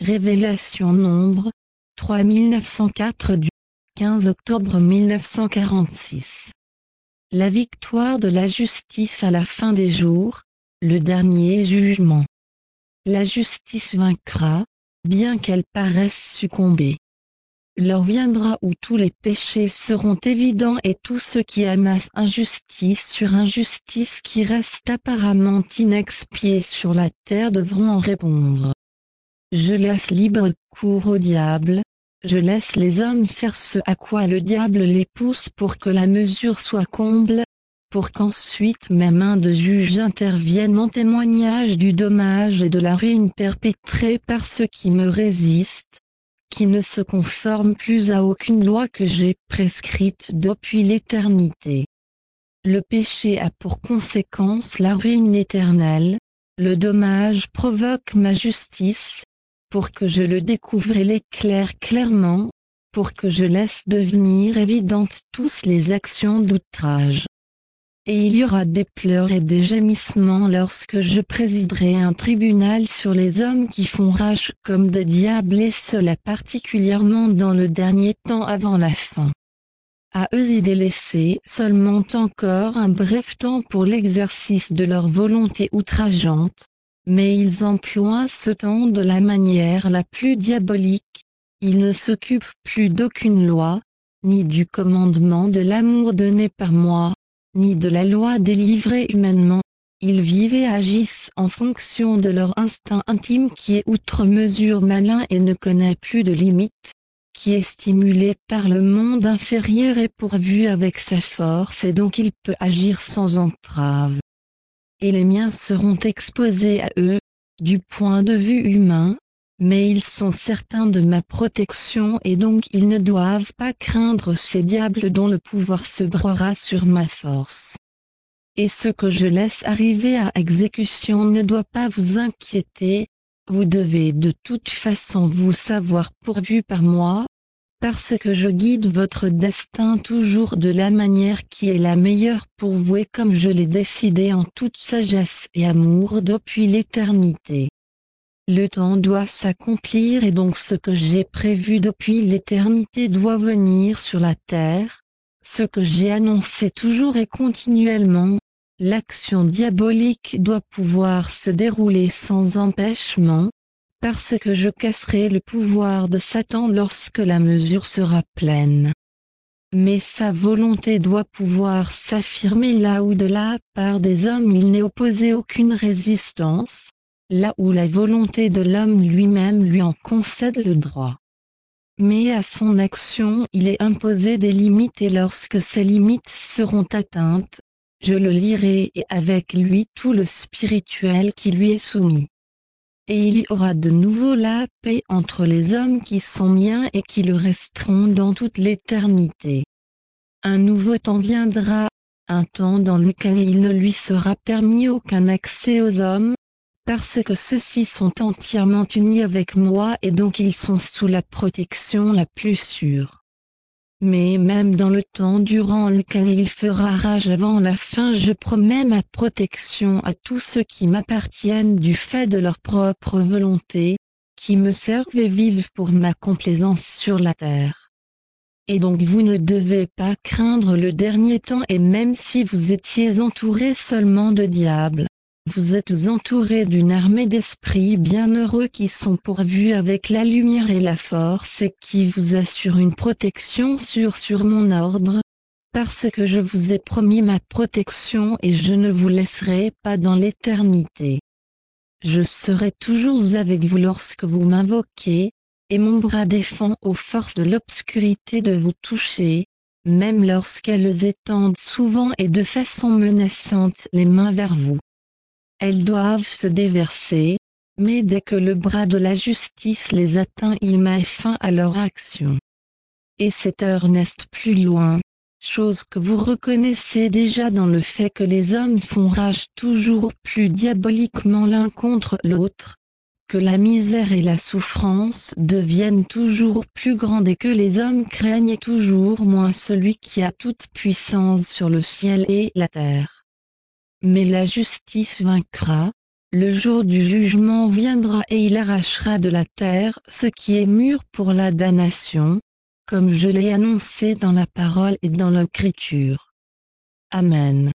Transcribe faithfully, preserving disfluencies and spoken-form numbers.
Révélation Nombre, trois mille neuf cent quatre du quinze octobre mille neuf cent quarante-six. La victoire de la justice à la fin des jours, le dernier jugement. La justice vaincra, bien qu'elle paraisse succomber. L'heure viendra où tous les péchés seront évidents et tous ceux qui amassent injustice sur injustice qui restent apparemment inexpiés sur la terre devront en répondre. Je laisse libre cours au diable, je laisse les hommes faire ce à quoi le diable les pousse pour que la mesure soit comble, pour qu'ensuite mes mains de juge interviennent en témoignage du dommage et de la ruine perpétrée par ceux qui me résistent, qui ne se conforment plus à aucune loi que j'ai prescrite depuis l'éternité. Le péché a pour conséquence la ruine éternelle, le dommage provoque ma justice, pour que je le découvre et l'éclaire clairement, pour que je laisse devenir évidentes tous les actions d'outrage. Et il y aura des pleurs et des gémissements lorsque je présiderai un tribunal sur les hommes qui font rage comme des diables et cela particulièrement dans le dernier temps avant la fin. À eux il est laissé seulement encore un bref temps pour l'exercice de leur volonté outrageante, mais ils emploient ce temps de la manière la plus diabolique, ils ne s'occupent plus d'aucune loi, ni du commandement de l'amour donné par moi, ni de la loi délivrée humainement, ils vivent et agissent en fonction de leur instinct intime qui est outre mesure malin et ne connaît plus de limites, qui est stimulé par le monde inférieur et pourvu avec sa force et donc il peut agir sans entrave. Et les miens seront exposés à eux, du point de vue humain, mais ils sont certains de ma protection et donc ils ne doivent pas craindre ces diables dont le pouvoir se broiera sur ma force. Et ce que je laisse arriver à exécution ne doit pas vous inquiéter, vous devez de toute façon vous savoir pourvu par moi, parce que je guide votre destin toujours de la manière qui est la meilleure pour vous et comme je l'ai décidé en toute sagesse et amour depuis l'éternité. Le temps doit s'accomplir et donc ce que j'ai prévu depuis l'éternité doit venir sur la terre, ce que j'ai annoncé toujours et continuellement, l'action diabolique doit pouvoir se dérouler sans empêchement, parce que je casserai le pouvoir de Satan lorsque la mesure sera pleine. Mais sa volonté doit pouvoir s'affirmer là où de la part des hommes il n'est opposé aucune résistance, là où la volonté de l'homme lui-même lui en concède le droit. Mais à son action il est imposé des limites et lorsque ces limites seront atteintes, je le lirai et avec lui tout le spirituel qui lui est soumis. Et il y aura de nouveau la paix entre les hommes qui sont miens et qui le resteront dans toute l'éternité. Un nouveau temps viendra, un temps dans lequel il ne lui sera permis aucun accès aux hommes, parce que ceux-ci sont entièrement unis avec moi et donc ils sont sous la protection la plus sûre. Mais même dans le temps durant lequel il fera rage avant la fin je promets ma protection à tous ceux qui m'appartiennent du fait de leur propre volonté, qui me servent et vivent pour ma complaisance sur la terre. Et donc vous ne devez pas craindre le dernier temps et même si vous étiez entourés seulement de diables, vous êtes entourés d'une armée d'esprits bienheureux qui sont pourvus avec la lumière et la force et qui vous assurent une protection sûre sur mon ordre, parce que je vous ai promis ma protection et je ne vous laisserai pas dans l'éternité. Je serai toujours avec vous lorsque vous m'invoquez, et mon bras défend aux forces de l'obscurité de vous toucher, même lorsqu'elles étendent souvent et de façon menaçante les mains vers vous. Elles doivent se déverser, mais dès que le bras de la justice les atteint il met fin à leur action. Et cette heure n'est plus loin, chose que vous reconnaissez déjà dans le fait que les hommes font rage toujours plus diaboliquement l'un contre l'autre, que la misère et la souffrance deviennent toujours plus grandes et que les hommes craignent toujours moins celui qui a toute puissance sur le ciel et la terre. Mais la justice vaincra, Le jour du jugement viendra et il arrachera de la terre ce qui est mûr pour la damnation, comme je l'ai annoncé dans la parole et dans l'écriture. Amen.